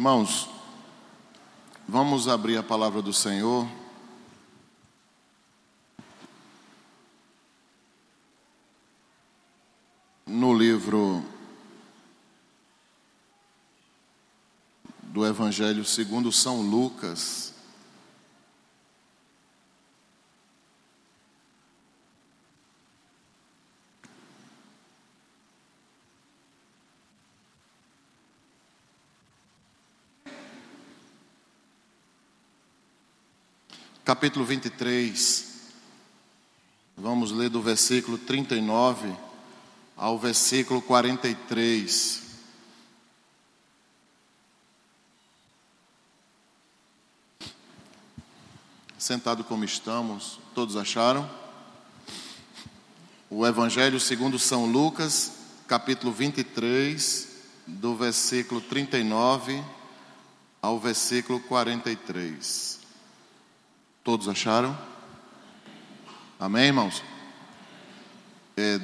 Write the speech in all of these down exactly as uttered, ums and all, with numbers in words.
Irmãos, vamos abrir a palavra do Senhor. No livro do Evangelho segundo São Lucas, capítulo vinte e três, vamos ler do versículo trinta e nove ao versículo quarenta e três. Sentado como estamos, todos acharam? O Evangelho segundo São Lucas, capítulo vinte e três, do versículo trinta e nove ao versículo quarenta e três. Todos acharam? Amém, irmãos? É,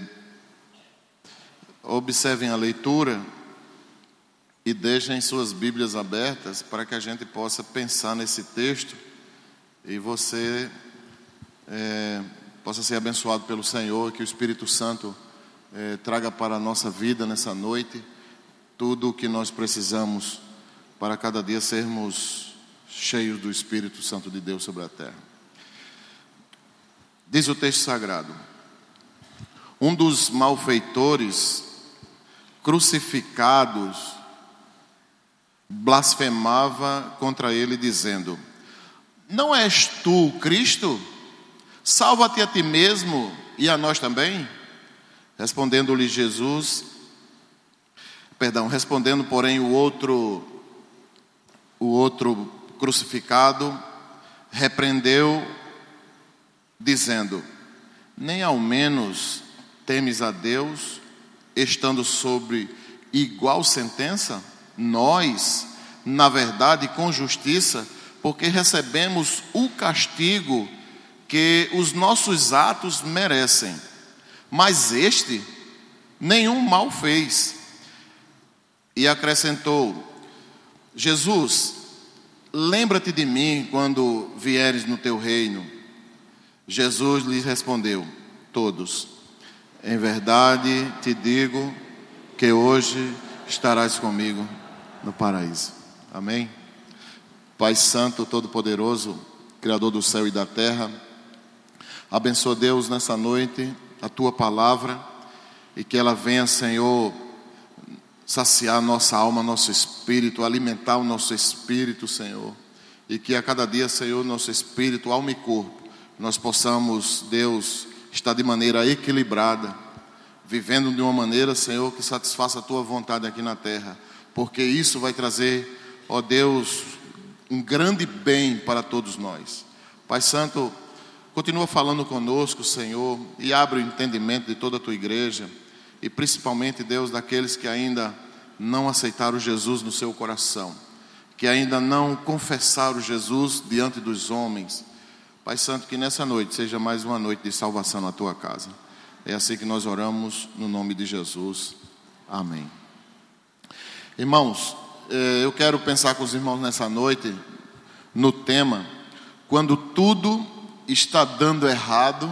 observem a leitura e deixem suas Bíblias abertas para que a gente possa pensar nesse texto e você é, possa ser abençoado pelo Senhor, que o Espírito Santo é, traga para a nossa vida nessa noite tudo o que nós precisamos para cada dia sermos cheios do Espírito Santo de Deus sobre a terra. Diz o texto sagrado: um dos malfeitores crucificados blasfemava contra ele, dizendo: não és tu o Cristo? Salva-te a ti mesmo e a nós também. Respondendo-lhe Jesus, perdão, respondendo porém o outro, o outro crucificado, repreendeu, dizendo: nem ao menos temes a Deus, estando sobre igual sentença? Nós, na verdade, com justiça, porque recebemos o castigo que os nossos atos merecem. Mas este nenhum mal fez. E acrescentou: Jesus, lembra-te de mim quando vieres no teu reino. Jesus lhe respondeu: todos, em verdade te digo que hoje estarás comigo no paraíso. Amém? Pai Santo, Todo-Poderoso, Criador do céu e da terra, abençoa, Deus, nessa noite a tua palavra e que ela venha, Senhor, saciar nossa alma, nosso espírito, alimentar o nosso espírito, Senhor, e que a cada dia, Senhor, nosso espírito, alma e corpo, nós possamos, Deus, estar de maneira equilibrada, vivendo de uma maneira, Senhor, que satisfaça a tua vontade aqui na terra, porque isso vai trazer, ó Deus, um grande bem para todos nós. Pai Santo, continua falando conosco, Senhor, e abre o entendimento de toda a tua igreja, e principalmente, Deus, daqueles que ainda não aceitaram Jesus no seu coração, que ainda não confessaram Jesus diante dos homens. Pai Santo, que nessa noite seja mais uma noite de salvação na tua casa. É assim que nós oramos no nome de Jesus. Amém. Irmãos, eu quero pensar com os irmãos nessa noite no tema: quando tudo está dando errado,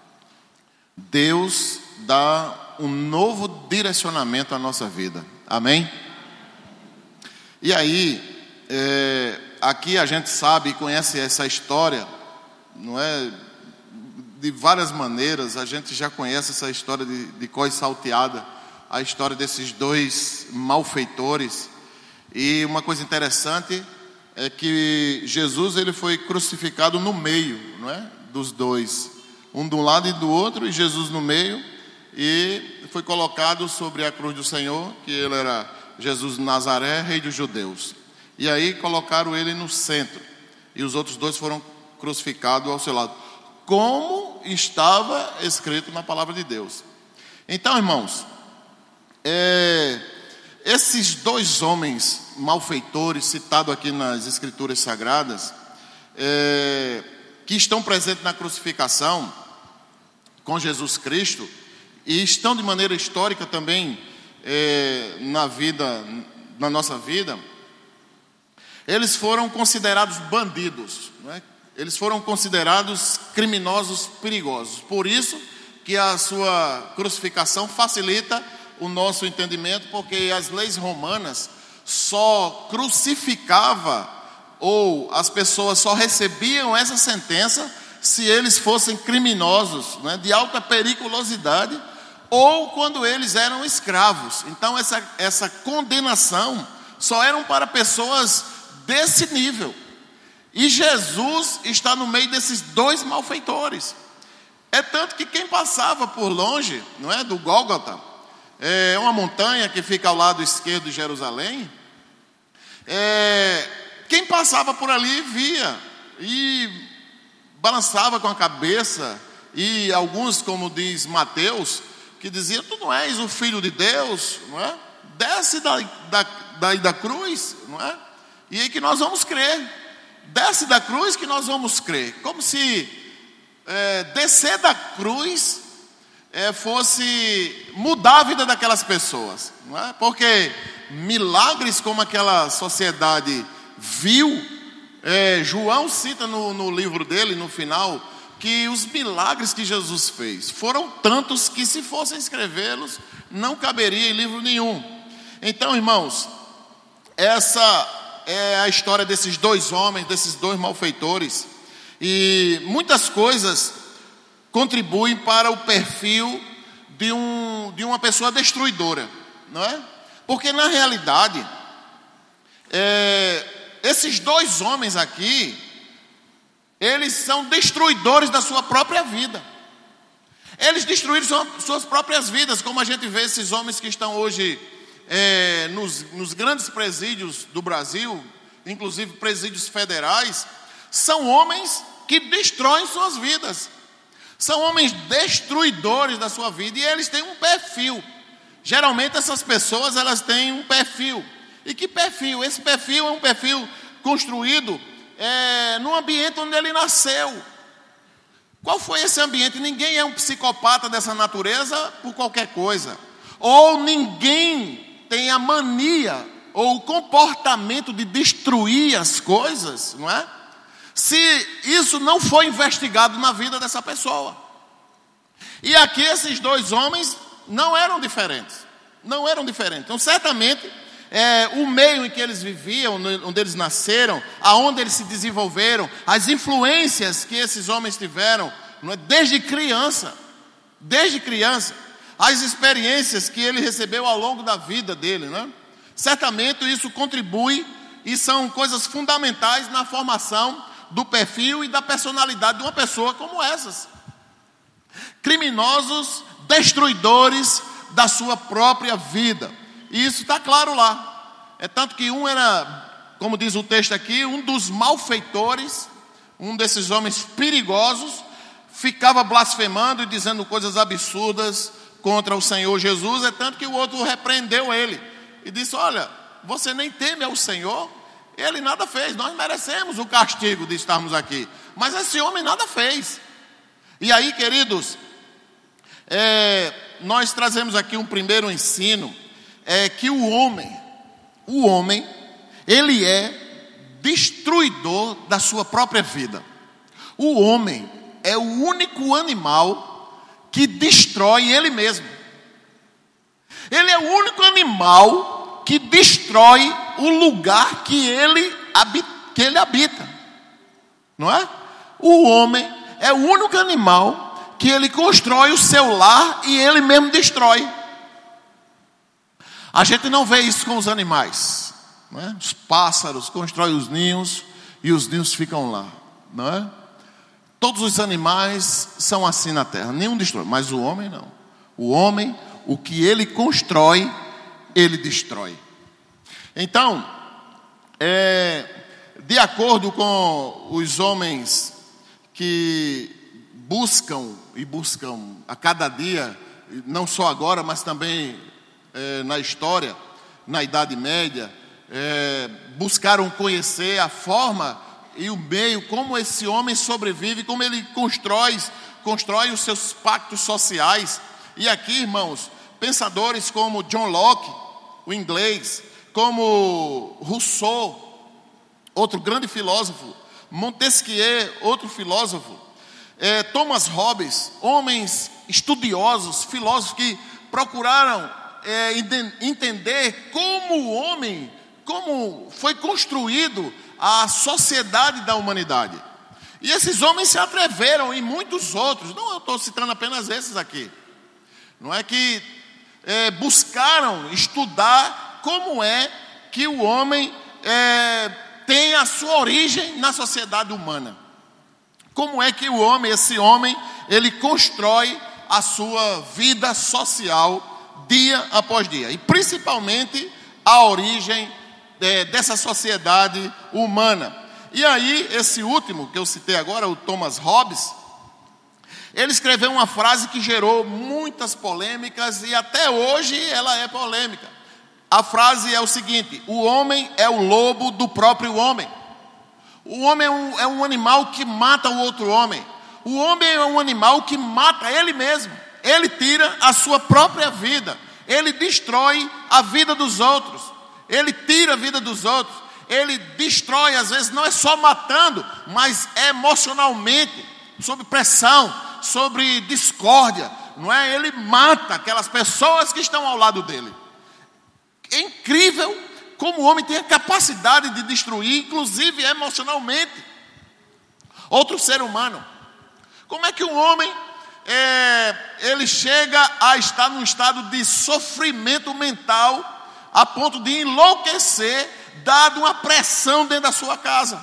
Deus dá um novo direcionamento à nossa vida. Amém? E aí, é, aqui a gente sabe e conhece essa história, não é? De várias maneiras, a gente já conhece essa história de, de cós salteada, a história desses dois malfeitores. E uma coisa interessante é que Jesus, ele foi crucificado no meio, não é? Dos dois, um de um lado e do outro, e Jesus no meio, e foi colocado sobre a cruz do Senhor, que ele era Jesus de Nazaré, rei dos judeus. E aí colocaram ele no centro, e os outros dois foram crucificados ao seu lado, como estava escrito na palavra de Deus. Então, irmãos, é, esses dois homens malfeitores citados aqui nas Escrituras Sagradas, é, que estão presentes na crucificação com Jesus Cristo, e estão de maneira histórica também é, na vida, na nossa vida, eles foram considerados bandidos, não é? Eles foram considerados criminosos perigosos. Por isso que a sua crucificação facilita o nosso entendimento, porque as leis romanas só crucificava, ou as pessoas só recebiam essa sentença se eles fossem criminosos, né, de alta periculosidade, ou quando eles eram escravos. Então essa, essa condenação só eram para pessoas desse nível. E Jesus está no meio desses dois malfeitores. É tanto que quem passava por longe, não é, do Gólgota, é uma montanha que fica ao lado esquerdo de Jerusalém, é, quem passava por ali via e balançava com a cabeça, e alguns, como diz Mateus, que diziam: tu não és o Filho de Deus, não é? Desce da, da, da, da cruz, não é? E aí que nós vamos crer. Desce da cruz que nós vamos crer. Como se é, descer da cruz é, fosse mudar a vida daquelas pessoas, não é? Porque milagres como aquela sociedade viu, é, João cita no, no livro dele, no final, que os milagres que Jesus fez foram tantos que, se fossem escrevê-los, não caberia em livro nenhum. Então, irmãos, essa é a história desses dois homens, desses dois malfeitores, e muitas coisas contribuem para o perfil de, um, de uma pessoa destruidora, não é? Porque na realidade, é, esses dois homens aqui, eles são destruidores da sua própria vida. Eles destruíram sua, suas próprias vidas, como a gente vê esses homens que estão hoje É, nos, nos grandes presídios do Brasil, inclusive presídios federais. São homens que destroem suas vidas, são homens destruidores da sua vida, e eles têm um perfil. Geralmente essas pessoas, elas têm um perfil. E que perfil? Esse perfil é um perfil construído é, no ambiente onde ele nasceu. Qual foi esse ambiente? Ninguém é um psicopata dessa natureza por qualquer coisa, ou ninguém tem a mania ou o comportamento de destruir as coisas, não é? Se isso não foi investigado na vida dessa pessoa. E aqui esses dois homens não eram diferentes, não eram diferentes. Então certamente é, o meio em que eles viviam, onde eles nasceram, aonde eles se desenvolveram, as influências que esses homens tiveram, não é? Desde criança, desde criança, as experiências que ele recebeu ao longo da vida dele, né? Certamente isso contribui e são coisas fundamentais na formação do perfil e da personalidade de uma pessoa como essas. Criminosos, destruidores da sua própria vida. E isso está claro lá. É tanto que um era, como diz o texto aqui, um dos malfeitores, um desses homens perigosos, ficava blasfemando e dizendo coisas absurdas contra o Senhor Jesus. É tanto que o outro repreendeu ele e disse: olha, você nem teme ao Senhor? Ele nada fez, nós merecemos o castigo de estarmos aqui, mas esse homem nada fez. E aí, queridos, é, nós trazemos aqui um primeiro ensino, é que o homem, o homem, ele é destruidor da sua própria vida. O homem é o único animal que destrói ele mesmo. Ele é o único animal que destrói o lugar que ele habita, que ele habita. Não é? O homem é o único animal que ele constrói o seu lar e ele mesmo destrói. A gente não vê isso com os animais, não é? Os pássaros constroem os ninhos e os ninhos ficam lá, não é? Todos os animais são assim na terra, nenhum destrói, mas o homem não. O homem, o que ele constrói, ele destrói. Então, é, de acordo com os homens que buscam e buscam a cada dia, não só agora, mas também é, na história, na Idade Média, é, buscaram conhecer a forma e o meio, como esse homem sobrevive, como ele constrói, constrói os seus pactos sociais. E aqui, irmãos, pensadores como John Locke, o inglês, como Rousseau, outro grande filósofo, Montesquieu, outro filósofo, é, Thomas Hobbes, homens estudiosos, filósofos que procuraram é, entender como o homem, como foi construído a sociedade da humanidade. E esses homens se atreveram, e muitos outros, não, eu estou citando apenas esses aqui, não é que é, buscaram estudar como é que o homem é, tem a sua origem na sociedade humana. Como é que o homem, esse homem, ele constrói a sua vida social dia após dia. E principalmente a origem é, dessa sociedade humana. E aí, esse último que eu citei agora, o Thomas Hobbes, ele escreveu uma frase que gerou muitas polêmicas e até hoje ela é polêmica. A frase é o seguinte: o homem é o lobo do próprio homem. O homem é um, é um animal que mata o outro homem. O homem é um animal que mata ele mesmo. Ele tira a sua própria vida. Ele destrói a vida dos outros. Ele tira a vida dos outros. Ele destrói, às vezes, não é só matando, mas emocionalmente, sob pressão, sobre discórdia, não é? Ele mata aquelas pessoas que estão ao lado dele. É incrível como o homem tem a capacidade de destruir, inclusive emocionalmente, outro ser humano. Como é que um homem é, ele chega a estar num estado de sofrimento mental a ponto de enlouquecer, dado uma pressão dentro da sua casa,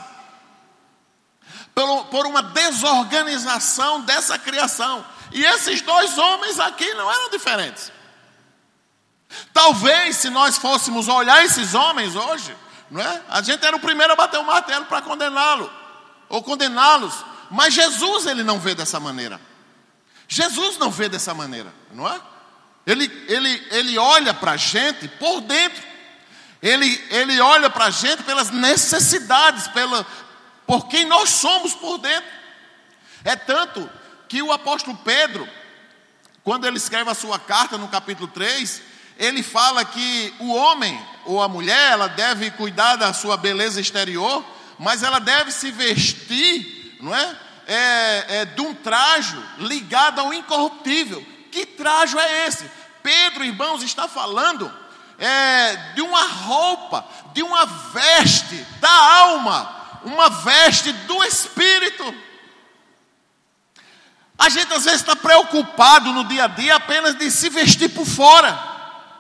por, por uma desorganização dessa criação? E esses dois homens aqui não eram diferentes. Talvez, se nós fôssemos olhar esses homens hoje, não é? A gente era o primeiro a bater o martelo para condená-lo, ou condená-los. Mas Jesus, ele não vê dessa maneira. Jesus não vê dessa maneira, não é? Ele, ele, ele olha para a gente por dentro. Ele, ele olha para a gente pelas necessidades, pela, por quem nós somos por dentro. É tanto que o apóstolo Pedro, quando ele escreve a sua carta no capítulo três, ele fala que o homem ou a mulher, ela deve cuidar da sua beleza exterior, mas ela deve se vestir, não é? É, é de um trajo ligado ao incorruptível. Que trajo é esse? Pedro, irmãos, está falando é, de uma roupa, de uma veste da alma, uma veste do espírito. A gente às vezes está preocupado no dia a dia apenas de se vestir por fora,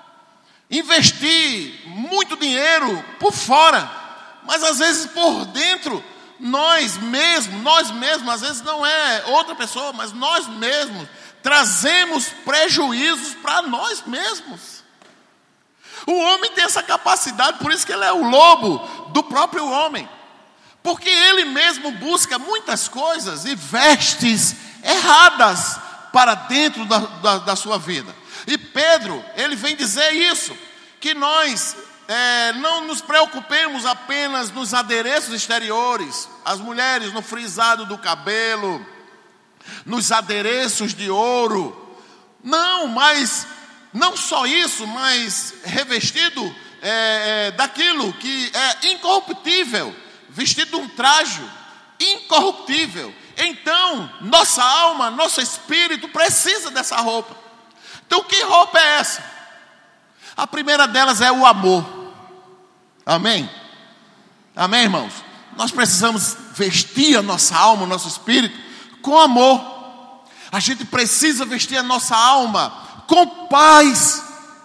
investir muito dinheiro por fora, mas às vezes por dentro nós mesmos, nós mesmos, às vezes não é outra pessoa, mas nós mesmos trazemos prejuízos para nós mesmos. O homem tem essa capacidade, por isso que ele é o lobo do próprio homem, porque ele mesmo busca muitas coisas e vestes erradas para dentro da, da, da sua vida. E Pedro, ele vem dizer isso, que nós é, não nos preocupemos apenas nos adereços exteriores, as mulheres no frisado do cabelo, nos adereços de ouro. Não, mas não só isso, mas revestido é, é, daquilo que é incorruptível, vestido de um traje incorruptível. Então, nossa alma, nosso espírito precisa dessa roupa. Então, que roupa é essa? A primeira delas é o amor. Amém? Amém, irmãos? Nós precisamos vestir a nossa alma, o nosso espírito com amor. A gente precisa vestir a nossa alma com paz.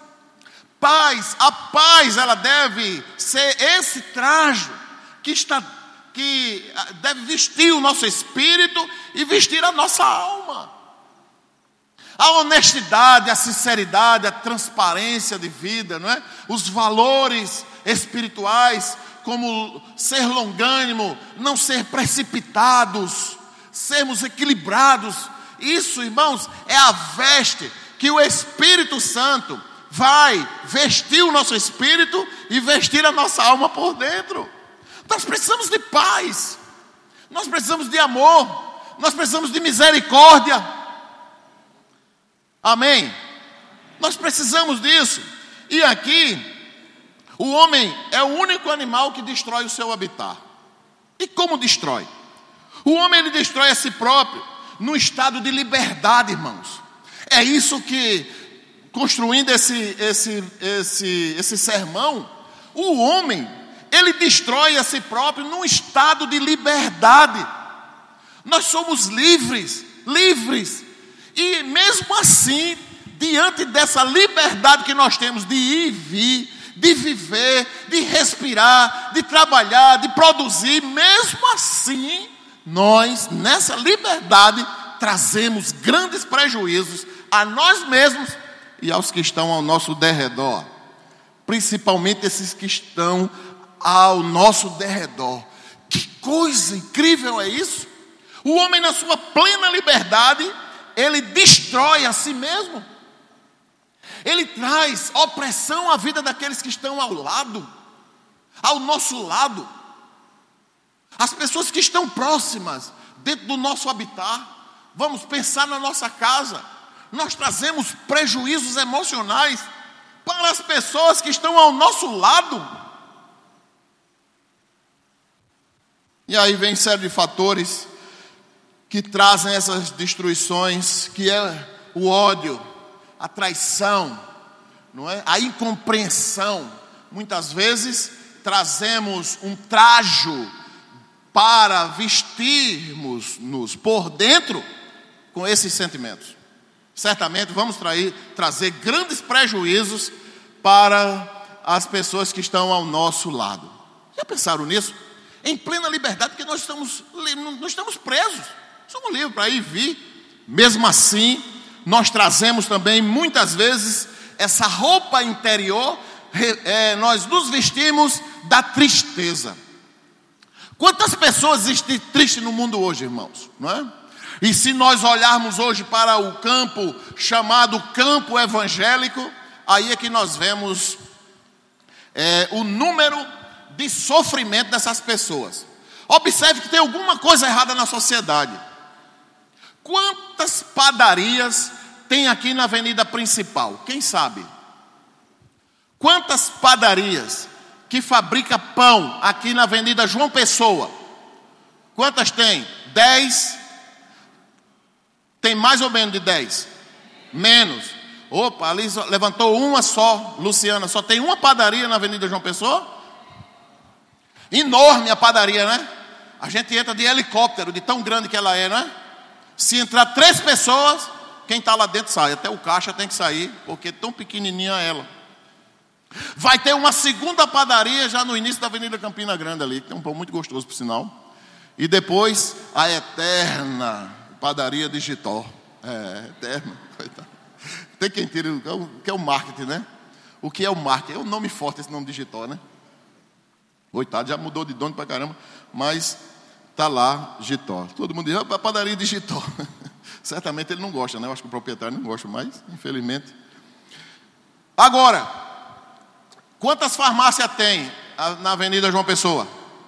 Paz, a paz, ela deve ser esse traje que está, que deve vestir o nosso espírito e vestir a nossa alma. A honestidade, a sinceridade, a transparência de vida, não é? Os valores espirituais, como ser longânimo, não ser precipitados, sermos equilibrados. Isso, irmãos, é a veste que o Espírito Santo vai vestir o nosso espírito e vestir a nossa alma por dentro. Nós precisamos de paz, nós precisamos de amor, nós precisamos de misericórdia. Amém? Nós precisamos disso. E aqui, o homem é o único animal que destrói o seu habitat. E como destrói? O homem, ele destrói a si próprio num estado de liberdade, irmãos. É isso que, construindo esse, esse, esse, esse sermão, o homem, ele destrói a si próprio num estado de liberdade. Nós somos livres, livres. E mesmo assim, diante dessa liberdade que nós temos de ir e vir, de viver, de respirar, de trabalhar, de produzir, mesmo assim, nós, nessa liberdade, trazemos grandes prejuízos a nós mesmos e aos que estão ao nosso derredor. Principalmente esses que estão ao nosso derredor. Que coisa incrível é isso? O homem, na sua plena liberdade, ele destrói a si mesmo. Ele traz opressão à vida daqueles que estão ao lado, ao nosso lado. As pessoas que estão próximas, dentro do nosso habitat. Vamos pensar na nossa casa. Nós trazemos prejuízos emocionais para as pessoas que estão ao nosso lado. E aí vem série de fatores que trazem essas destruições, que é o ódio, a traição, não é? A incompreensão. Muitas vezes trazemos um trajo para vestirmos-nos por dentro com esses sentimentos. Certamente vamos trair, trazer grandes prejuízos para as pessoas que estão ao nosso lado. Já pensaram nisso? Em plena liberdade, porque nós estamos, nós estamos presos. Somos livres para ir e vir. Mesmo assim, nós trazemos também, muitas vezes, essa roupa interior, é, nós nos vestimos da tristeza. Quantas pessoas existem tristes no mundo hoje, irmãos? Não é? E se nós olharmos hoje para o campo chamado campo evangélico, aí é que nós vemos é, o número de sofrimento dessas pessoas. Observe que tem alguma coisa errada na sociedade. Quantas padarias tem aqui na avenida principal? Quem sabe? Quantas padarias que fabrica pão aqui na avenida João Pessoa? Quantas tem? Dez? Tem mais ou menos de dez? Menos. Opa, ali levantou uma só, Luciana. Só tem uma padaria na avenida João Pessoa? Enorme a padaria, né? A gente entra de helicóptero, de tão grande que ela é, né? Se entrar três pessoas, quem está lá dentro sai. Até o caixa tem que sair, porque é tão pequenininha ela. Vai ter uma segunda padaria já no início da Avenida Campina Grande ali, que tem um pão muito gostoso, por sinal. E depois a eterna padaria de Gitó. É, eterna. Tem quem tira o que é o marketing, né? O que é o marketing? É um nome forte esse nome de Gitó, né? Coitado, já mudou de dono pra caramba, mas tá lá Gitó. Todo mundo diz, a padaria de Gitó. Certamente ele não gosta, né? Eu acho que o proprietário não gosta, mas infelizmente. Agora, quantas farmácias tem na Avenida João Pessoa?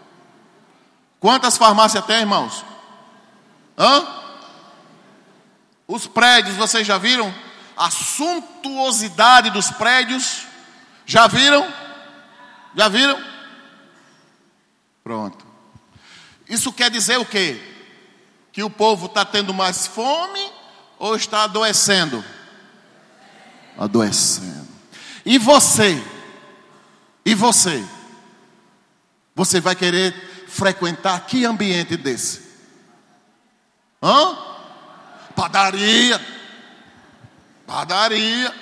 Quantas farmácias tem, irmãos? Hã? Os prédios, vocês já viram? A suntuosidade dos prédios. Já viram? Já viram? Pronto. Isso quer dizer o quê? Que o povo está tendo mais fome ou está adoecendo? Adoecendo. E você? E você? Você vai querer frequentar que ambiente desse? Hã? Padaria. Padaria.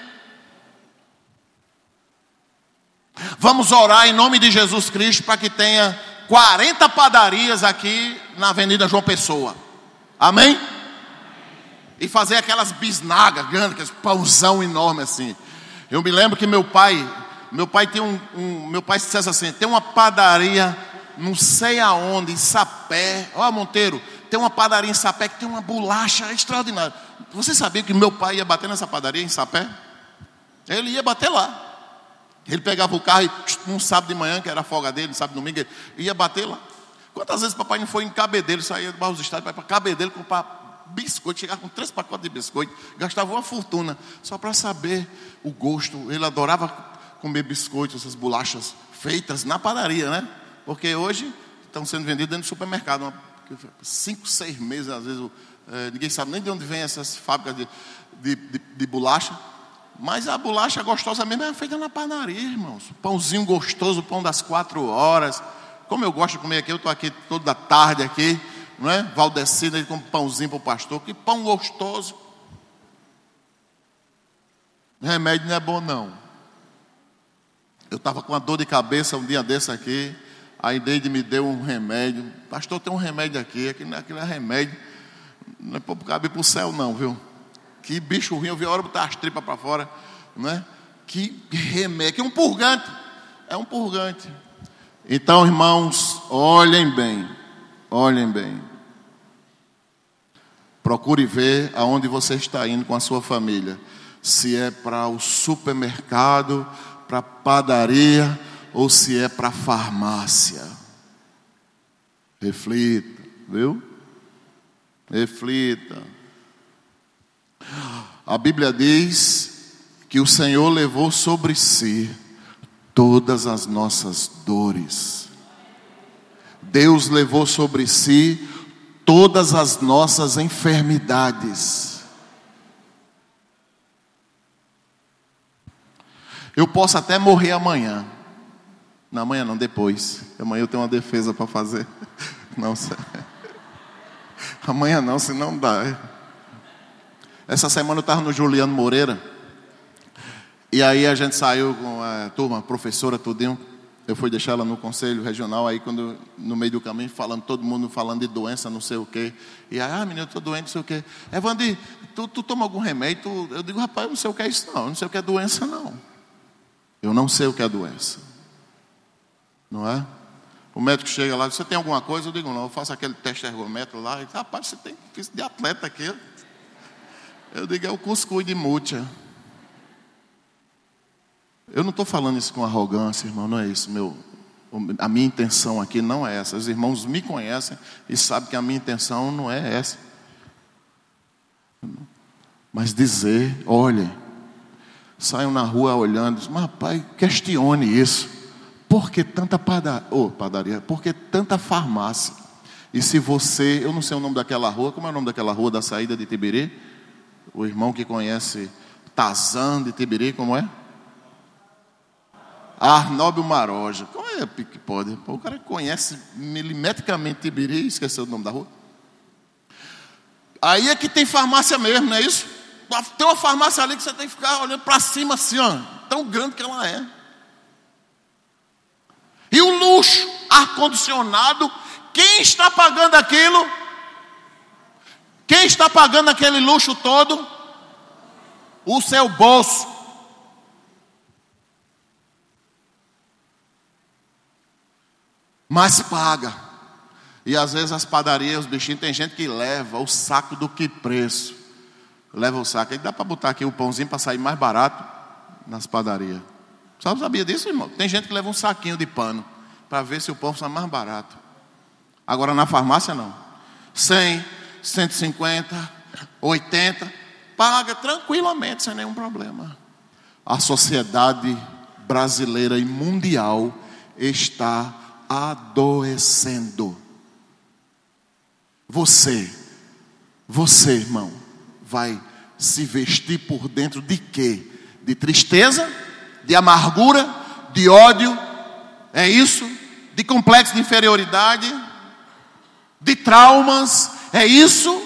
Vamos orar em nome de Jesus Cristo para que tenha quarenta padarias aqui na Avenida João Pessoa. Amém? E fazer aquelas bisnagas grandes, aqueles pãozão enorme assim. Eu me lembro que meu pai, meu pai tem um, um meu pai disse assim, tem uma padaria, não sei aonde, em Sapé. Ó, Monteiro, tem uma padaria em Sapé que tem uma bolacha extraordinária. Você sabia que meu pai ia bater nessa padaria em Sapé? Ele ia bater lá. Ele pegava o carro e num sábado de manhã, que era a folga dele, sábado e domingo, ele ia bater lá. Quantas vezes papai não foi em Cabedelo, saía do bairro dos Estados, para Cabedelo comprar biscoito, chegava com três pacotes de biscoito, gastava uma fortuna, só para saber o gosto. Ele adorava comer biscoitos, essas bolachas feitas na padaria, né? Porque hoje estão sendo vendidos dentro do supermercado. Uma, cinco, seis meses, às vezes, é, ninguém sabe nem de onde vem essas fábricas de, de, de, de bolacha. Mas a bolacha gostosa mesmo é feita na padaria, irmãos. Pãozinho gostoso, pão das quatro horas. Como eu gosto de comer aqui, eu estou aqui toda tarde aqui, não é? Valdecina, ele come pãozinho para o pastor. Que pão gostoso. Remédio não é bom, não. Eu estava com uma dor de cabeça um dia desse aqui. Aí Deide me deu um remédio. Pastor, tem um remédio aqui. Aquilo não é remédio. Não é para caber para o céu, não, viu? Que bicho ruim. Eu vi a hora de botar as tripas para fora. Não é? Que remédio. Que é um purgante. É um purgante. Então, irmãos, olhem bem. Olhem bem. Procure ver aonde você está indo com a sua família. Se é para o supermercado, para a padaria, ou se é para a farmácia. Reflita, viu? Reflita. A Bíblia diz que o Senhor levou sobre si todas as nossas dores. Deus levou sobre si todas as nossas enfermidades. Eu posso até morrer amanhã. Não, amanhã não, depois. Amanhã eu tenho uma defesa para fazer. Não, amanhã não, senão dá. Essa semana eu estava no Juliano Moreira. E aí a gente saiu com a turma, professora, tudinho. Eu fui deixar ela no conselho regional. Aí quando, no meio do caminho, falando, todo mundo falando de doença, não sei o quê. E aí, ah, menino, eu estou doente, não sei o quê. Evandro, tu, tu toma algum remédio? Tu... Eu digo, rapaz, eu não sei o que é isso não. Eu não sei o que é doença não. Eu não sei o que é doença. Não é? O médico chega lá, você tem alguma coisa? Eu digo, não, eu faço aquele teste ergométrico lá. Ele diz, rapaz, você tem isso de atleta aqui. Eu digo, é o cuscuz de mútia. Eu não estou falando isso com arrogância, irmão, não é isso. Meu, a minha intenção aqui não é essa. Os irmãos me conhecem e sabem que a minha intenção não é essa. Mas dizer, olha, saiam na rua olhando, mas rapaz, questione isso. Por que tanta padaria? Oh, padaria? Por que tanta farmácia? E se você, eu não sei o nome daquela rua, como é o nome daquela rua da saída de Tibiri? O irmão que conhece Tazan de Tibiri, como é? Arnóbio Maroja. Como é que pode? O cara conhece milimetricamente Tibiri e esqueceu o nome da rua. Aí é que tem farmácia mesmo, não é isso? Tem uma farmácia ali que você tem que ficar olhando para cima assim, ó, tão grande que ela é. E o luxo, ar-condicionado, quem está pagando aquilo? Quem está pagando aquele luxo todo? O seu bolso. Mas paga. E às vezes as padarias, os bichinhos, tem gente que leva o saco do que preço. Leva o saco. Aí dá para botar aqui o pãozinho para sair mais barato nas padarias. Só sabia disso, irmão? Tem gente que leva um saquinho de pano para ver se o pão sai mais barato. Agora na farmácia não. cem, cento e cinquenta, oitenta. Paga tranquilamente, sem nenhum problema. A sociedade brasileira e mundial está adoecendo. Você, você, irmão, vai se vestir por dentro de quê? De tristeza, de amargura, de ódio, é isso? De complexo de inferioridade, de traumas, é isso?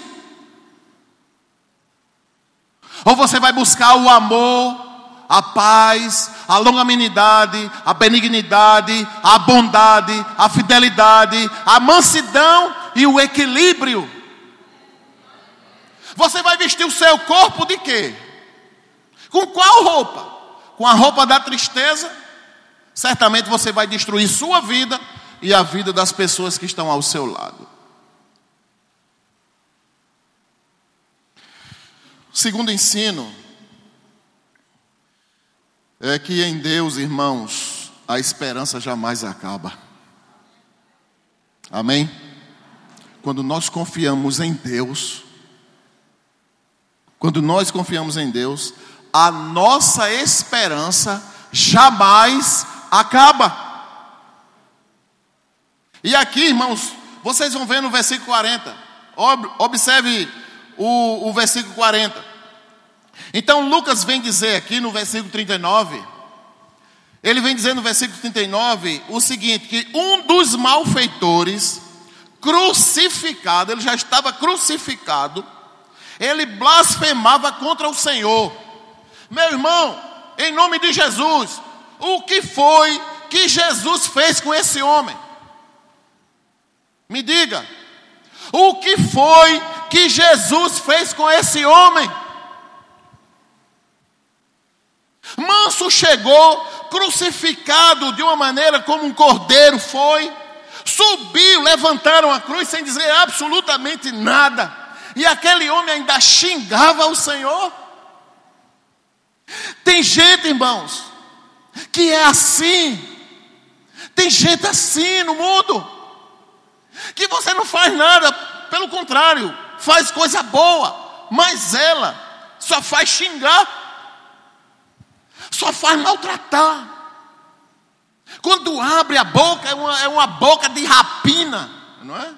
Ou você vai buscar o amor, a paz, a longanimidade, a benignidade, a bondade, a fidelidade, a mansidão e o equilíbrio? Você vai vestir o seu corpo de quê? Com qual roupa? Com a roupa da tristeza? Certamente você vai destruir sua vida e a vida das pessoas que estão ao seu lado. O segundo ensino é que em Deus, irmãos, a esperança jamais acaba. Amém? Quando nós confiamos em Deus, quando nós confiamos em Deus, a nossa esperança jamais acaba. E aqui, irmãos, vocês vão ver no versículo quarenta. Observe o, o versículo quarenta. Então Lucas vem dizer aqui no versículo trinta e nove, ele vem dizer no versículo trinta e nove o seguinte, que um dos malfeitores crucificado, ele já estava crucificado, ele blasfemava contra o Senhor. Meu irmão, em nome de Jesus, o que foi que Jesus fez com esse homem? Me diga, o que foi que Jesus fez com esse homem? Manso chegou, crucificado de uma maneira como um cordeiro foi, subiu, levantaram a cruz sem dizer absolutamente nada, e aquele homem ainda xingava o Senhor. Tem gente, irmãos, que é assim, tem gente assim no mundo, que você não faz nada, pelo contrário, faz coisa boa, mas ela só faz xingar, só faz maltratar. Quando abre a boca, é uma, é uma boca de rapina, não é?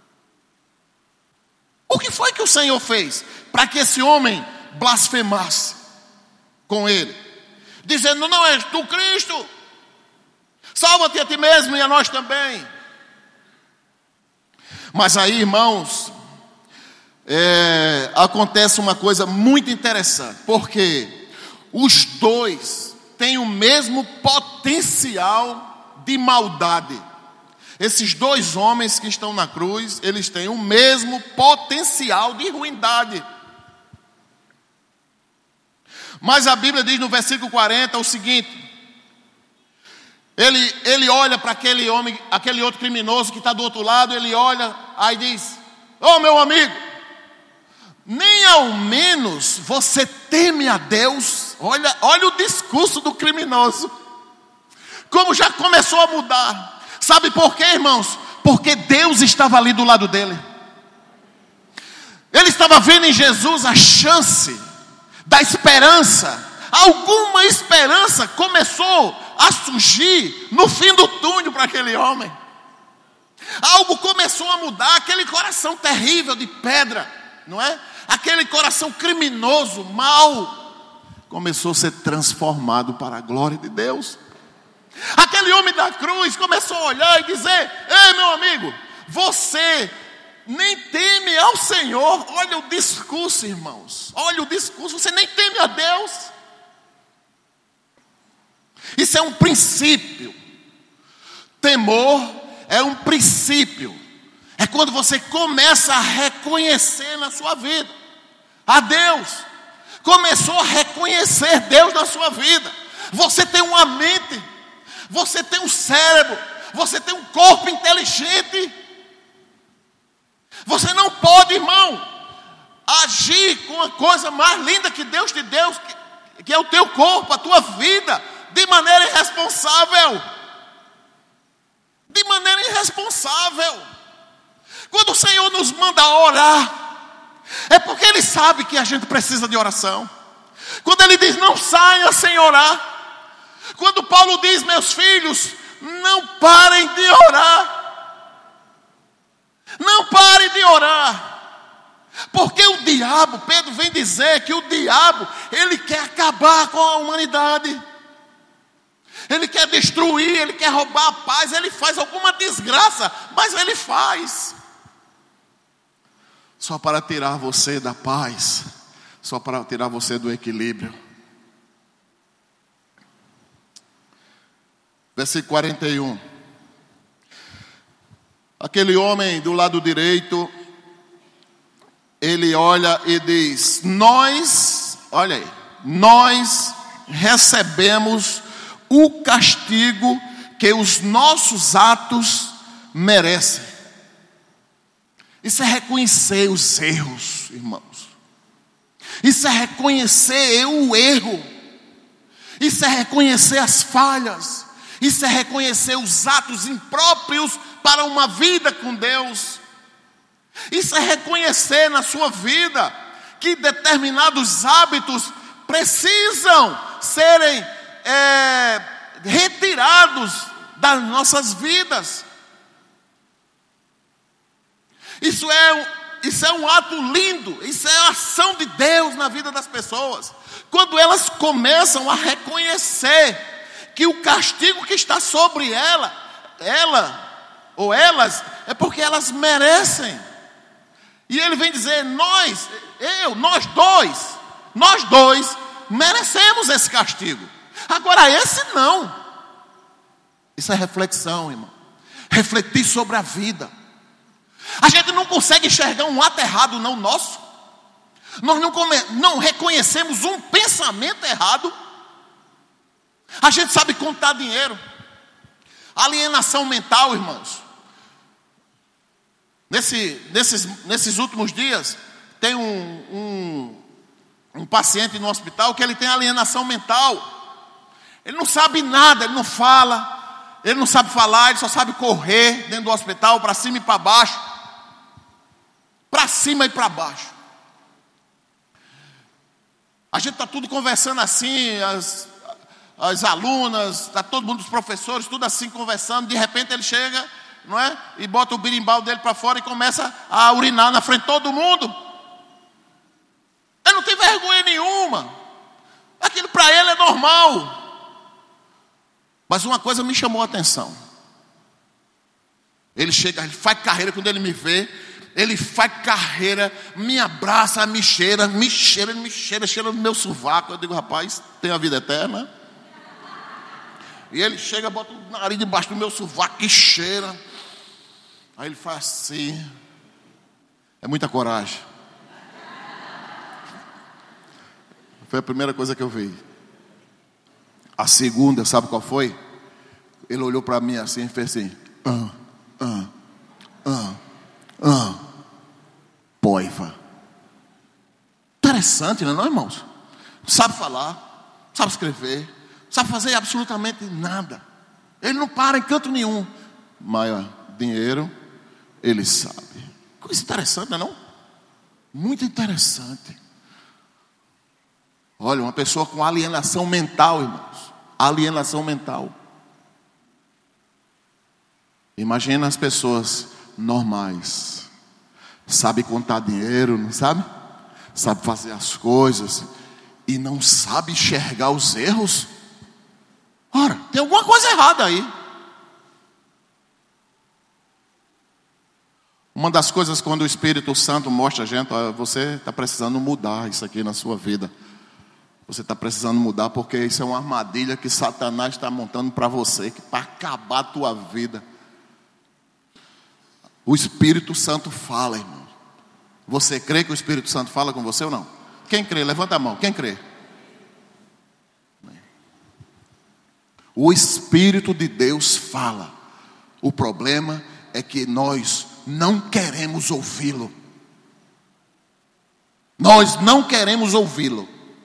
O que foi que o Senhor fez para que esse homem blasfemasse com ele, dizendo: não és tu Cristo? Salva-te a ti mesmo e a nós também. Mas aí, irmãos, é, acontece uma coisa muito interessante, porque os dois têm o mesmo potencial de maldade. Esses dois homens que estão na cruz, eles têm o mesmo potencial de ruindade. Mas a Bíblia diz no versículo quarenta o seguinte: ele, ele olha para aquele homem, aquele outro criminoso que está do outro lado, ele olha, aí diz: ô meu amigo, nem ao menos você teme a Deus? Olha, olha o discurso do criminoso, como já começou a mudar. Sabe por quê, irmãos? Porque Deus estava ali do lado dele. Ele estava vendo em Jesus a chance da esperança. Alguma esperança começou a surgir no fim do túnel para aquele homem. Algo começou a mudar. Aquele coração terrível de pedra, não é? Aquele coração criminoso, mau, começou a ser transformado para a glória de Deus. Aquele homem da cruz começou a olhar e dizer: ei meu amigo, você nem teme ao Senhor. Olha o discurso, irmãos, olha o discurso, você nem teme a Deus. Isso é um princípio. Temor é um princípio. É quando você começa a reconhecer na sua vida a Deus. Começou a reconhecer Deus na sua vida. Você tem uma mente, você tem um cérebro, você tem um corpo inteligente. Você não pode, irmão, agir com a coisa mais linda que Deus te deu, que, que é o teu corpo, a tua vida, de maneira irresponsável. De maneira irresponsável. Quando o Senhor nos manda orar, é porque Ele sabe que a gente precisa de oração. Quando Ele diz: não saia sem orar. Quando Paulo diz: meus filhos, não parem de orar. Não parem de orar. Porque o diabo, Pedro vem dizer que o diabo, ele quer acabar com a humanidade. Ele quer destruir, ele quer roubar a paz, ele faz alguma desgraça, mas ele faz. Só para tirar você da paz, só para tirar você do equilíbrio. Versículo quarenta e um. Aquele homem do lado direito, ele olha e diz: nós, olha aí, nós recebemos o castigo que os nossos atos merecem. Isso é reconhecer os erros, irmãos. Isso é reconhecer o erro. Isso é reconhecer as falhas. Isso é reconhecer os atos impróprios para uma vida com Deus. Isso é reconhecer na sua vida que determinados hábitos precisam serem é, retirados das nossas vidas. Isso é um, isso é um ato lindo. Isso é a ação de Deus na vida das pessoas. Quando elas começam a reconhecer que o castigo que está sobre ela, ela ou elas, é porque elas merecem. E ele vem dizer, nós, eu, nós dois, nós dois merecemos esse castigo. Agora esse não. Isso é reflexão, irmão. Refletir sobre a vida. A gente não consegue enxergar um ato errado não nosso. Nós não, come, não reconhecemos um pensamento errado. A gente sabe contar dinheiro. Alienação mental, irmãos. Nesse, nesses, nesses últimos dias, tem um, um, um paciente no hospital que ele tem alienação mental. Ele não sabe nada, ele não fala, ele não sabe falar, ele só sabe correr dentro do hospital, para cima e para baixo. Para cima e para baixo. A gente está tudo conversando assim, as, as alunas, está todo mundo, os professores, tudo assim conversando. De repente ele chega, não é? E bota o birimbau dele para fora e começa a urinar na frente de todo mundo. Ele não tem vergonha nenhuma. Aquilo para ele é normal. Mas uma coisa me chamou a atenção. Ele chega, ele faz carreira quando ele me vê. Ele faz carreira, me abraça, me cheira, me cheira, me cheira, cheira no meu sovaco. Eu digo, rapaz, tem a vida eterna? E ele chega, bota o nariz debaixo do meu sovaco e cheira. Aí ele faz assim. É muita coragem. Foi a primeira coisa que eu vi. A segunda, sabe qual foi? Ele olhou para mim assim e fez assim. Ah, ah, ah. Ah, poiva. Interessante, não é, não, irmãos? Não sabe falar, não sabe escrever, não sabe fazer absolutamente nada. Ele não para em canto nenhum. Mas ó, dinheiro, ele sabe. Coisa interessante, não é não? Muito interessante. Olha, uma pessoa com alienação mental, irmãos. Alienação mental. Imagina as pessoas normais, sabe contar dinheiro, não sabe? Sabe fazer as coisas e não sabe enxergar os erros. Ora, tem alguma coisa errada aí. Uma das coisas quando o Espírito Santo mostra a gente, ó, você está precisando mudar isso aqui na sua vida. Você está precisando mudar porque isso é uma armadilha que Satanás está montando para você, que para acabar a tua vida. O Espírito Santo fala, irmão. Você crê que o Espírito Santo fala com você ou não? Quem crê? Levanta a mão. Quem crê? O Espírito de Deus fala. O problema é que nós não queremos ouvi-lo. Nós não queremos ouvi-lo.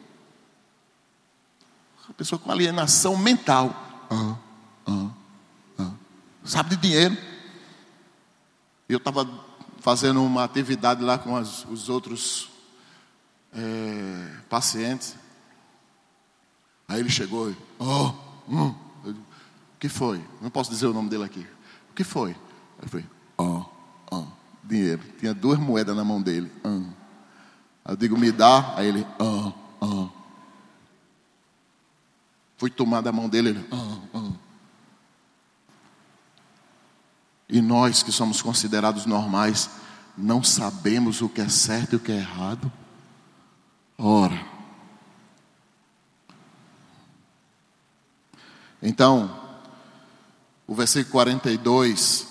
A pessoa com alienação mental. Ah, ah, ah. Sabe de dinheiro. Eu estava fazendo uma atividade lá com as, os outros é, pacientes. Aí ele chegou e, oh, hum. Eu, o que foi? Não posso dizer o nome dele aqui. O que foi? Aí foi, oh, oh, dinheiro. Tinha duas moedas na mão dele. Hum. Aí eu digo, me dá. Aí ele, oh, oh. Fui tomar da mão dele, ele, oh, oh. E nós que somos considerados normais, não sabemos o que é certo e o que é errado. Ora. Então, o versículo quarenta e dois,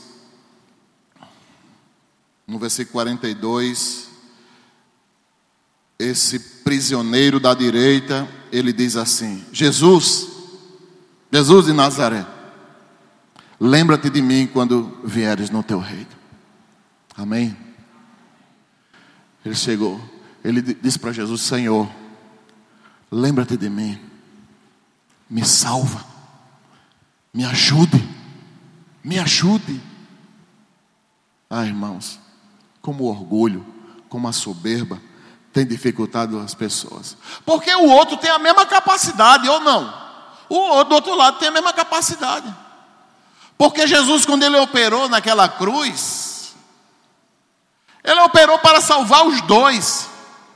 no versículo quarenta e dois, esse prisioneiro da direita, ele diz assim, Jesus, Jesus de Nazaré, lembra-te de mim quando vieres no teu reino. Amém? Ele chegou, ele disse para Jesus, Senhor, lembra-te de mim, me salva, me ajude, me ajude. Ah, irmãos, como o orgulho, como a soberba tem dificultado as pessoas. Porque o outro tem a mesma capacidade, ou não? O outro do outro lado tem a mesma capacidade. Porque Jesus, quando ele operou naquela cruz, Ele operou para salvar os dois.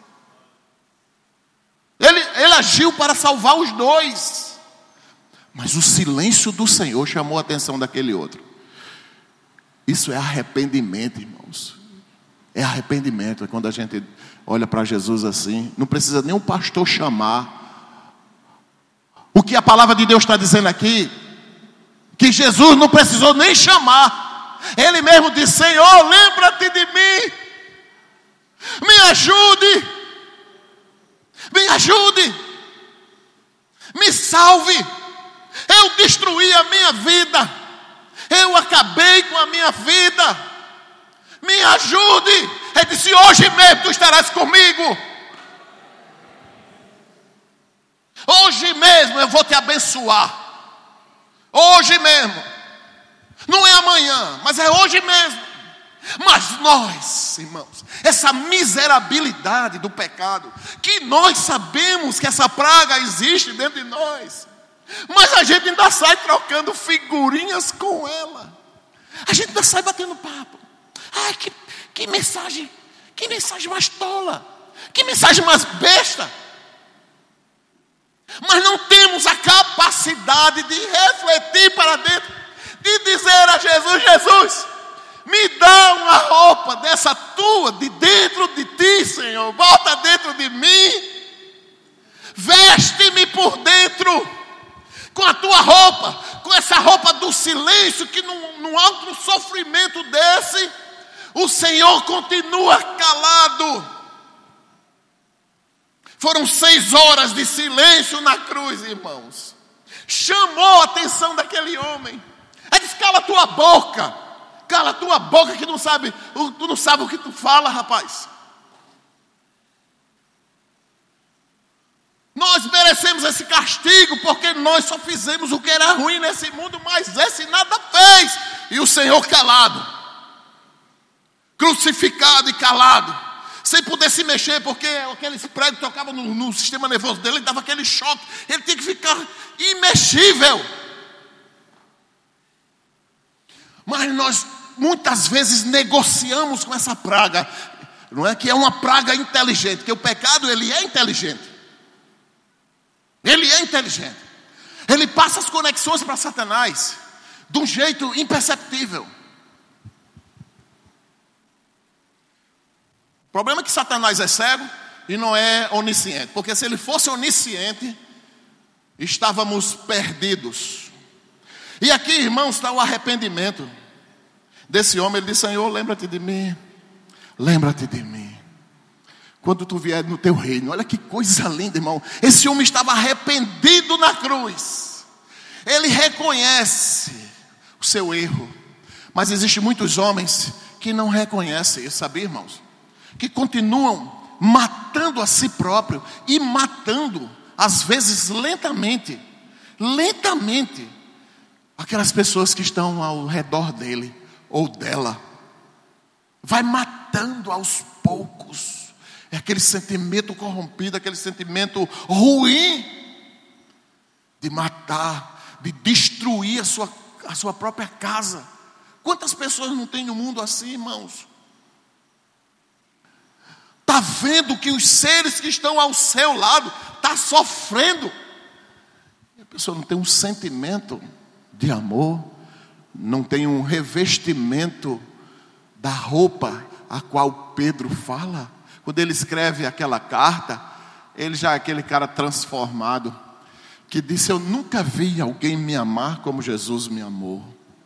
Ele, ele agiu para salvar os dois. Mas o silêncio do Senhor chamou a atenção daquele outro. Isso é arrependimento, irmãos. É arrependimento. É quando a gente olha para Jesus assim. Não precisa nem o pastor chamar. O que a palavra de Deus está dizendo aqui, que Jesus não precisou nem chamar. Ele mesmo disse: Senhor, lembra-te de mim. Me ajude. Me ajude. Me salve. Eu destruí a minha vida. Eu acabei com a minha vida. Me ajude. Ele disse: hoje mesmo tu estarás comigo. Hoje mesmo eu vou te abençoar. Hoje mesmo. Não é amanhã, mas é hoje mesmo. Mas nós, irmãos, essa miserabilidade do pecado, que nós sabemos que essa praga existe dentro de nós, mas a gente ainda sai trocando figurinhas com ela. A gente ainda sai batendo papo. Ai, que, que mensagem, que mensagem mais tola, que mensagem mais besta. Mas não temos a capacidade de refletir para dentro, de dizer a Jesus: Jesus, me dá uma roupa dessa tua, de dentro de ti, Senhor. Bota dentro de mim. Veste-me por dentro com a tua roupa, com essa roupa do silêncio, que num, num alto sofrimento desse, o Senhor continua calado. Foram seis horas de silêncio na cruz, irmãos. Chamou a atenção daquele homem. Ele disse: cala a tua boca. Cala a tua boca, que não sabe, tu não sabe o que tu fala, rapaz. Nós merecemos esse castigo, porque nós só fizemos o que era ruim nesse mundo, mas esse nada fez. E o Senhor calado, crucificado e calado, sem poder se mexer, porque aqueles pregos tocavam no, no sistema nervoso dele, ele dava aquele choque, ele tinha que ficar imexível. Mas nós muitas vezes negociamos com essa praga. Não é que é uma praga inteligente, que o pecado, ele é inteligente. Ele é inteligente. Ele passa as conexões para Satanás de um jeito imperceptível. O problema é que Satanás é cego e não é onisciente. Porque se ele fosse onisciente, estávamos perdidos. E aqui, irmãos, está o arrependimento desse homem. Ele disse: Senhor, lembra-te de mim. Lembra-te de mim quando tu vier no teu reino. Olha que coisa linda, irmão. Esse homem estava arrependido na cruz. Ele reconhece o seu erro. Mas existem muitos homens que não reconhecem isso, sabia, irmãos? Que continuam matando a si próprio e matando, às vezes lentamente, lentamente, aquelas pessoas que estão ao redor dele ou dela. Vai matando aos poucos. É aquele sentimento corrompido, aquele sentimento ruim de matar, de destruir a sua, a sua própria casa. Quantas pessoas não tem no mundo assim, irmãos? Está vendo que os seres que estão ao seu lado estão sofrendo. E a pessoa não tem um sentimento de amor, não tem um revestimento da roupa a qual Pedro fala. Quando ele escreve aquela carta, ele já é aquele cara transformado, que disse: eu nunca vi alguém me amar como Jesus me amou.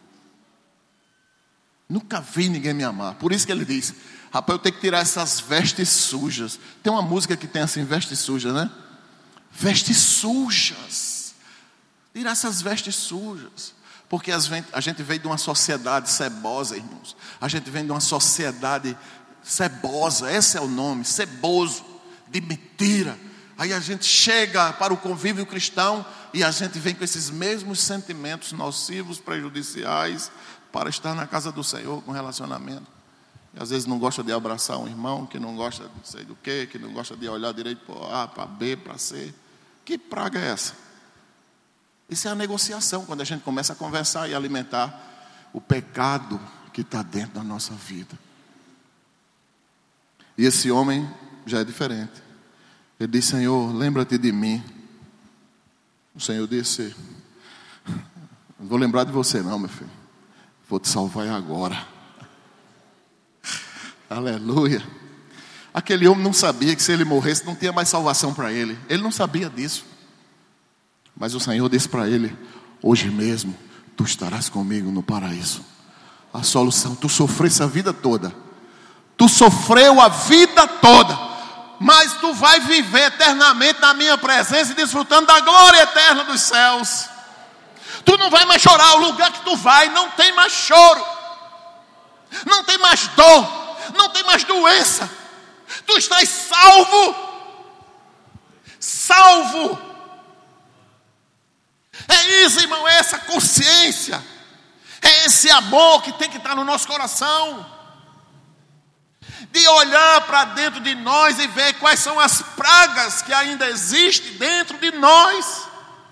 Nunca vi ninguém me amar. Por isso que ele diz: rapaz, eu tenho que tirar essas vestes sujas. Tem uma música que tem assim, vestes sujas, né? Vestes sujas. Tirar essas vestes sujas. Porque a gente vem de uma sociedade cebosa, irmãos. A gente vem de uma sociedade cebosa, esse é o nome, ceboso, de mentira. Aí a gente chega para o convívio cristão e a gente vem com esses mesmos sentimentos nocivos, prejudiciais, para estar na casa do Senhor com relacionamento. E às vezes não gosta de abraçar um irmão, que não gosta de sei do que, que não gosta de olhar direito para A, para B, para C. Que praga é essa? Isso é a negociação, quando a gente começa a conversar e alimentar o pecado que está dentro da nossa vida. E esse homem já é diferente. Ele diz: Senhor, lembra-te de mim. O Senhor disse: não vou lembrar de você não, meu filho. Vou te salvar agora. Aleluia. Aquele homem não sabia que se ele morresse não tinha mais salvação para ele. Ele não sabia disso. Mas o Senhor disse para ele: hoje mesmo tu estarás comigo no paraíso. A solução, tu sofresse a vida toda. Tu sofreu a vida toda, mas tu vai viver eternamente na minha presença e desfrutando da glória eterna dos céus. Tu não vai mais chorar. O lugar que tu vai não tem mais choro, não tem mais dor, não tem mais doença. Tu estás salvo. Salvo. É isso, irmão, é essa consciência, é esse amor que tem que estar no nosso coração. De olhar para dentro de nós e ver quais são as pragas que ainda existem dentro de nós.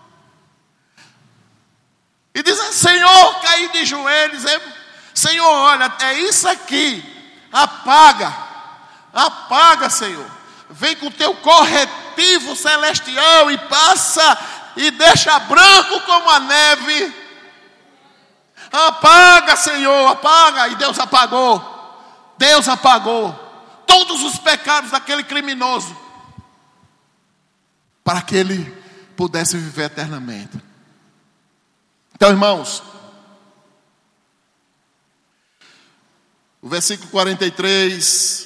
E dizer: Senhor, cair de joelhos, é, Senhor, olha, é isso aqui. Apaga, apaga, Senhor. Vem com o teu corretivo celestial e passa e deixa branco como a neve. Apaga, Senhor, apaga. E Deus apagou. Deus apagou todos os pecados daquele criminoso, para que ele pudesse viver eternamente. Então, irmãos, o versículo quarenta e três,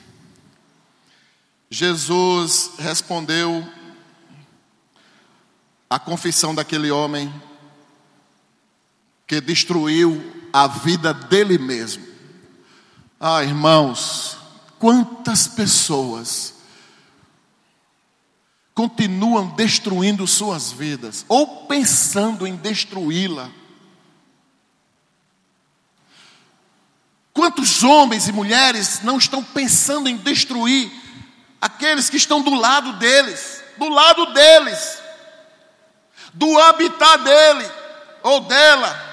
Jesus respondeu à confissão daquele homem que destruiu a vida dele mesmo. Ah, irmãos, quantas pessoas continuam destruindo suas vidas, ou pensando em destruí-la. Quantos homens e mulheres não estão pensando em destruir aqueles que estão do lado deles, do lado deles, do habitat dele ou dela.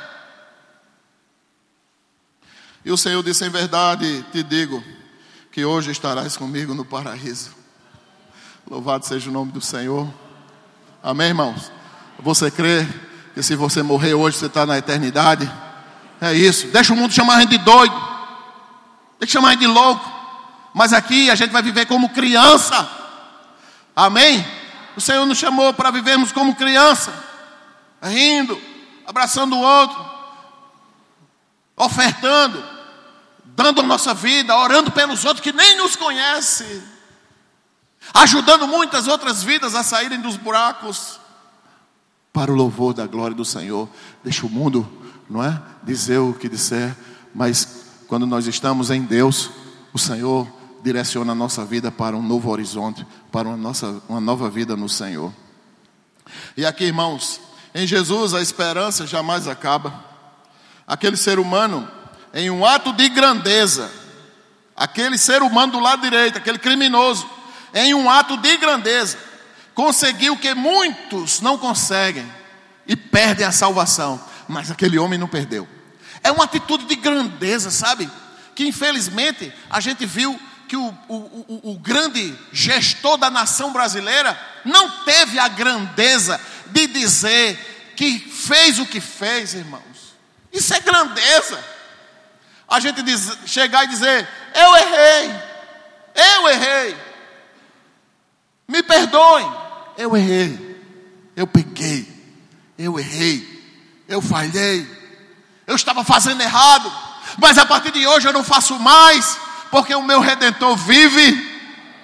E o Senhor disse: em verdade te digo que hoje estarás comigo no paraíso. Louvado seja o nome do Senhor. Amém, irmãos? Você crê que se você morrer hoje você está na eternidade? É isso. Deixa o mundo chamar a gente de doido, deixa chamar a gente de louco, mas aqui a gente vai viver como criança. Amém? O Senhor nos chamou para vivermos como criança, rindo, abraçando o outro, ofertando, dando a nossa vida, orando pelos outros que nem nos conhecem, ajudando muitas outras vidas a saírem dos buracos, para o louvor da glória do Senhor. Deixa o mundo, não é, dizer o que disser, mas quando nós estamos em Deus, o Senhor direciona a nossa vida para um novo horizonte, para uma, nossa, uma nova vida no Senhor. E aqui, irmãos, em Jesus a esperança jamais acaba. Aquele ser humano, em um ato de grandeza, aquele ser humano do lado direito, aquele criminoso, em um ato de grandeza, conseguiu o que muitos não conseguem e perdem a salvação, mas aquele homem não perdeu. É uma atitude de grandeza, sabe? Que infelizmente a gente viu que o, o, o, o grande gestor da nação brasileira não teve a grandeza de dizer que fez o que fez, irmãos. Isso é grandeza. A gente diz, chegar e dizer: eu errei, eu errei, me perdoem, eu errei, eu pequei, eu errei, eu falhei, eu estava fazendo errado, mas a partir de hoje eu não faço mais, porque o meu Redentor vive.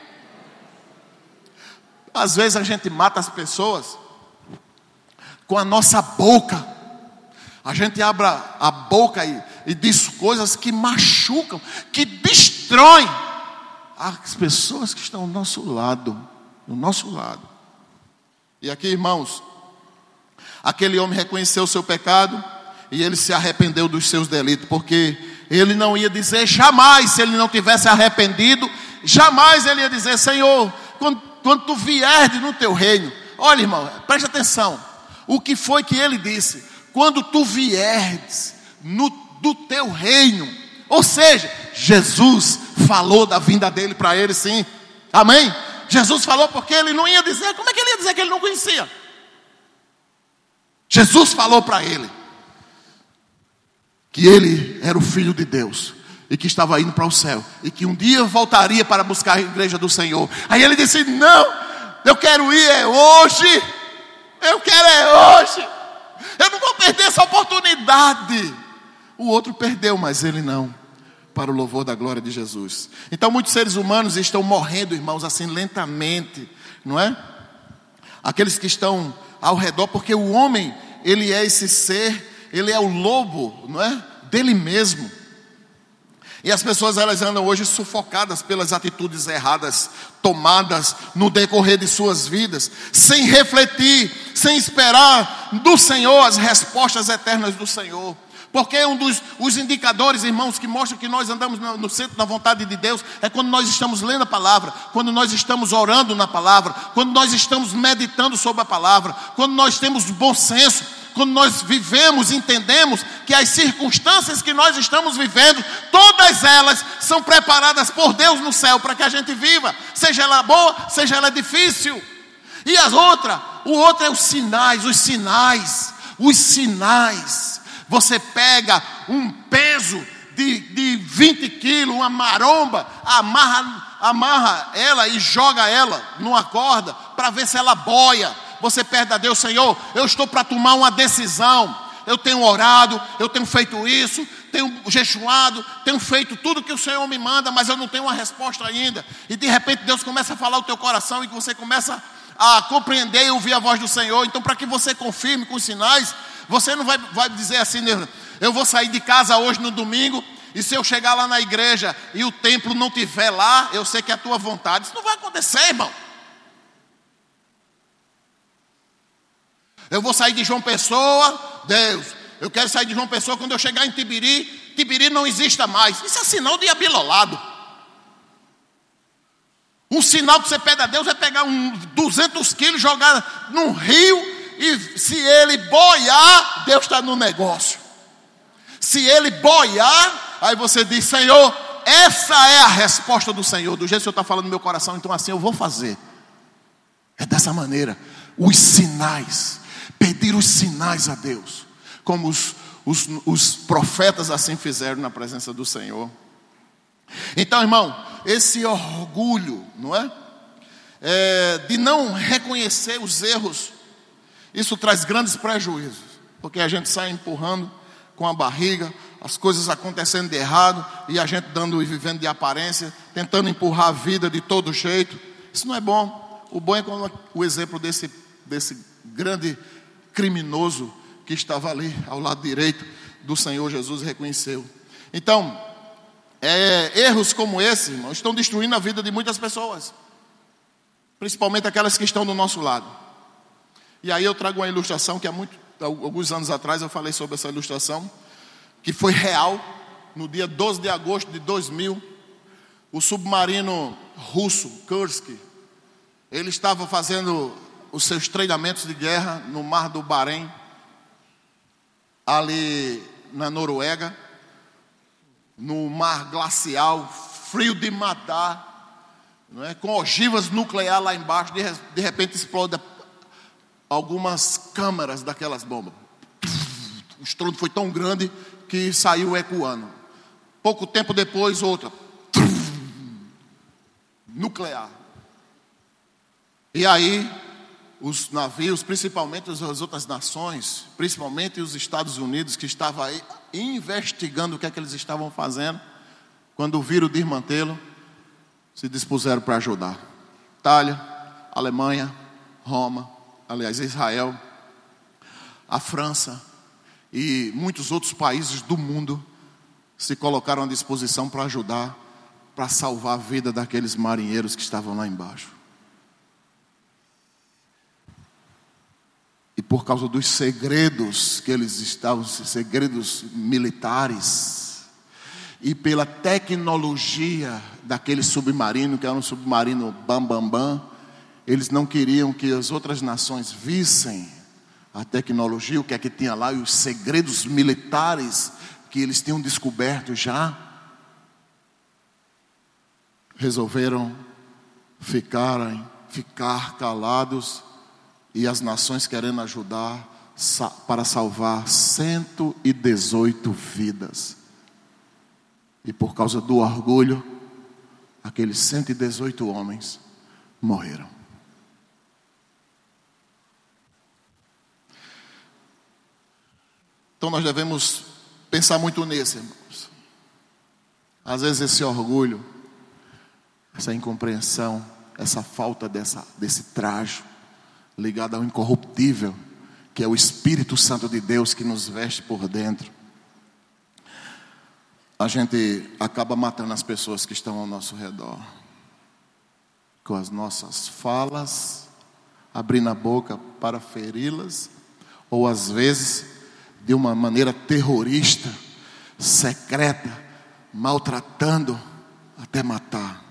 Às vezes a gente mata as pessoas com a nossa boca. A gente abre a boca e, e diz coisas que machucam, que destroem as pessoas que estão ao nosso lado, do nosso lado. E aqui, irmãos, aquele homem reconheceu o seu pecado e ele se arrependeu dos seus delitos, porque ele não ia dizer jamais, se ele não tivesse arrependido, jamais ele ia dizer: Senhor, quando, quando tu vieres no teu reino. Olha, irmão, preste atenção, o que foi que ele disse? Quando tu vieres no, do teu reino. Ou seja, Jesus falou da vinda dele para ele, sim. Amém? Jesus falou porque ele não ia dizer. Como é que ele ia dizer que ele não conhecia? Jesus falou para ele que ele era o Filho de Deus e que estava indo para o céu e que um dia voltaria para buscar a igreja do Senhor. Aí ele disse: não, eu quero ir é hoje. Eu quero é hoje. Eu não vou perder essa oportunidade. O outro perdeu, mas ele não, para o louvor da glória de Jesus. Então muitos seres humanos estão morrendo, irmãos, assim lentamente, não é? Aqueles que estão ao redor, porque o homem, ele é esse ser, ele é o lobo, não é? Dele mesmo. E as pessoas, elas andam hoje sufocadas pelas atitudes erradas tomadas no decorrer de suas vidas, sem refletir, sem esperar do Senhor as respostas eternas do Senhor. Porque um dos os indicadores, irmãos, que mostram que nós andamos no, no centro da vontade de Deus é quando nós estamos lendo a palavra, quando nós estamos orando na palavra, quando nós estamos meditando sobre a palavra, quando nós temos bom senso, quando nós vivemos, entendemos que as circunstâncias que nós estamos vivendo, todas elas são preparadas por Deus no céu para que a gente viva, seja ela boa, seja ela difícil. E as outras, o outro é os sinais, os sinais, os sinais. Você pega um peso de, de vinte quilos, uma maromba, amarra, amarra ela e joga ela numa corda para ver se ela boia. Você pede a Deus: Senhor, eu estou para tomar uma decisão. Eu tenho orado, eu tenho feito isso, tenho jejuado, tenho feito tudo que o Senhor me manda, mas eu não tenho uma resposta ainda. E de repente Deus começa a falar o teu coração e você começa a compreender e ouvir a voz do Senhor. Então, para que você confirme com os sinais, você não vai, vai dizer assim: eu vou sair de casa hoje no domingo, e se eu chegar lá na igreja e o templo não estiver lá, eu sei que é a tua vontade. Isso não vai acontecer, irmão. Eu vou sair de João Pessoa, Deus, eu quero sair de João Pessoa, quando eu chegar em Tibiri, Tibiri não exista mais. Isso é sinal de abilolado. Um sinal que você pede a Deus é pegar um duzentos quilos, jogar num rio, e se ele boiar, Deus está no negócio. Se ele boiar, aí você diz: Senhor, essa é a resposta do Senhor. Do jeito que o Senhor está falando no meu coração, então assim eu vou fazer. É dessa maneira. Os sinais. Pedir os sinais a Deus. Como os, os, os profetas assim fizeram na presença do Senhor. Então, irmão, esse orgulho, não é? é de não reconhecer os erros, isso traz grandes prejuízos. Porque a gente sai empurrando com a barriga, as coisas acontecendo de errado, e a gente dando e vivendo de aparência, tentando empurrar a vida de todo jeito. Isso não é bom. O bom é quando o exemplo desse, desse grande criminoso que estava ali ao lado direito do Senhor Jesus reconheceu. Então, é, erros como esse, irmão, estão destruindo a vida de muitas pessoas, principalmente aquelas que estão do nosso lado. E aí eu trago uma ilustração que há muito, alguns anos atrás eu falei sobre essa ilustração, que foi real. No dia doze de agosto de dois mil, o submarino russo Kursk, ele estava fazendo os seus treinamentos de guerra no mar do Bahrein, ali na Noruega, no mar glacial, frio de matar, não é? Com ogivas nucleares lá embaixo. De, de repente explode algumas câmaras daquelas bombas. O estrondo foi tão grande que saiu ecoando. Pouco tempo depois, outra nuclear. E aí os navios, principalmente as outras nações, principalmente os Estados Unidos, que estavam aí investigando o que é que eles estavam fazendo, quando viram o desmantelo, se dispuseram para ajudar. Itália, Alemanha, Roma, aliás, Israel, a França e muitos outros países do mundo se colocaram à disposição para ajudar, para salvar a vida daqueles marinheiros que estavam lá embaixo. E por causa dos segredos que eles estavam, segredos militares, e pela tecnologia daquele submarino, que era um submarino bam bam bam, eles não queriam que as outras nações vissem a tecnologia, o que é que tinha lá, e os segredos militares que eles tinham descoberto já. resolveram ficarem, ficar calados, e as nações querendo ajudar para salvar cento e dezoito vidas. E por causa do orgulho, aqueles cento e dezoito homens morreram. Então nós devemos pensar muito nisso, irmãos. Às vezes esse orgulho, essa incompreensão, essa falta dessa, desse trajo, ligado ao incorruptível, que é o Espírito Santo de Deus que nos veste por dentro, a gente acaba matando as pessoas que estão ao nosso redor, com as nossas falas, abrindo a boca para feri-las, ou às vezes de uma maneira terrorista, secreta, maltratando até matar.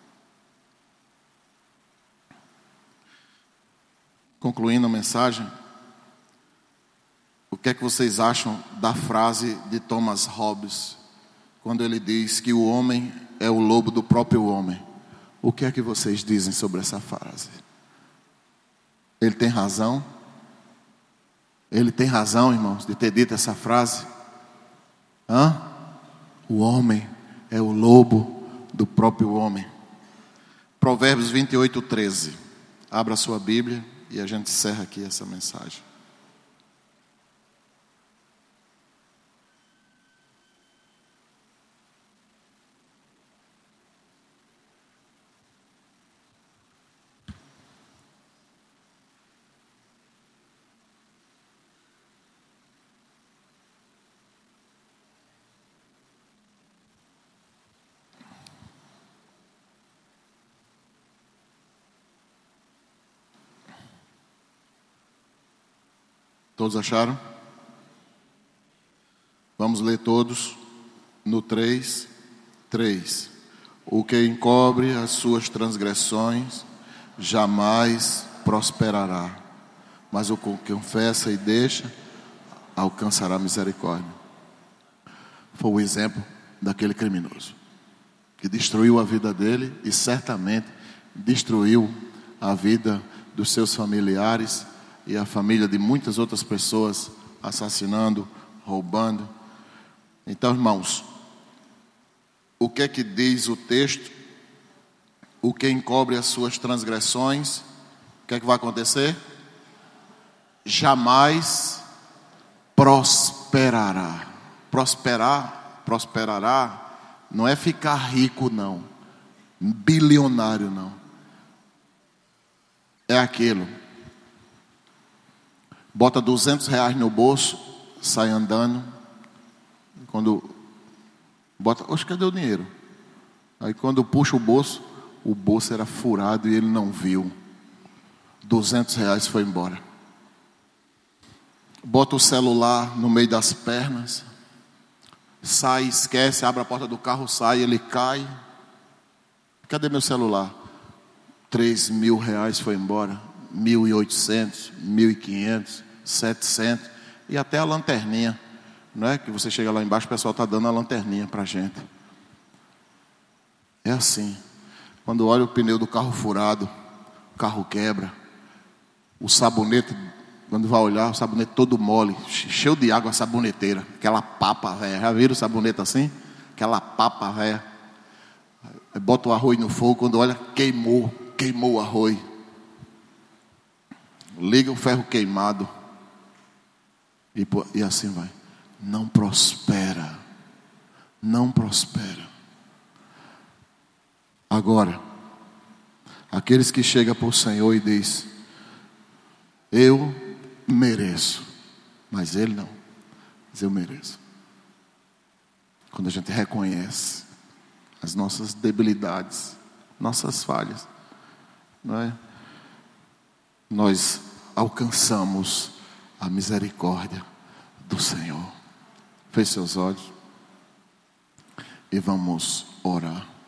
Concluindo a mensagem, o que é que vocês acham da frase de Thomas Hobbes, quando ele diz que o homem é o lobo do próprio homem? O que é que vocês dizem sobre essa frase? Ele tem razão? Ele tem razão, irmãos, de ter dito essa frase? Hã? O homem é o lobo do próprio homem. Provérbios vinte e oito, treze. Abra a sua Bíblia e a gente encerra aqui essa mensagem. Todos acharam? Vamos ler todos no três, três. O que encobre as suas transgressões jamais prosperará, mas o que confessa e deixa alcançará misericórdia. Foi o exemplo daquele criminoso que destruiu a vida dele e certamente destruiu a vida dos seus familiares e a família de muitas outras pessoas, assassinando, roubando. Então, irmãos, o que é que diz o texto? O que encobre as suas transgressões, o que é que vai acontecer? Jamais prosperará. Prosperar, prosperará, não é ficar rico, não. Bilionário, não. É aquilo. Bota duzentos reais no bolso, sai andando. Quando bota, oxe, cadê o dinheiro? Aí quando puxa o bolso, o bolso era furado e ele não viu. duzentos reais foi embora. Bota o celular no meio das pernas, sai, esquece, abre a porta do carro, sai, ele cai. Cadê meu celular? Três mil reais foi embora. Mil e oitocentos, mil e quinhentos, setecentos e até a lanterninha, não é? Que você chega lá embaixo, o pessoal está dando a lanterninha para a gente. É assim. Quando olha o pneu do carro furado, o carro quebra, o sabonete, quando vai olhar, o sabonete todo mole, cheio de água, a saboneteira, aquela papa velha. Já viram o sabonete assim? Aquela papa velha. Bota o arroz no fogo, quando olha, queimou, queimou o arroz. Liga o ferro queimado. E, e assim vai. Não prospera. Não prospera. Agora, aqueles que chegam para o Senhor e diz: eu mereço. Mas Ele não. Mas eu mereço. Quando a gente reconhece as nossas debilidades, nossas falhas, não é? Nós alcançamos a misericórdia do Senhor. Feche seus olhos e vamos orar.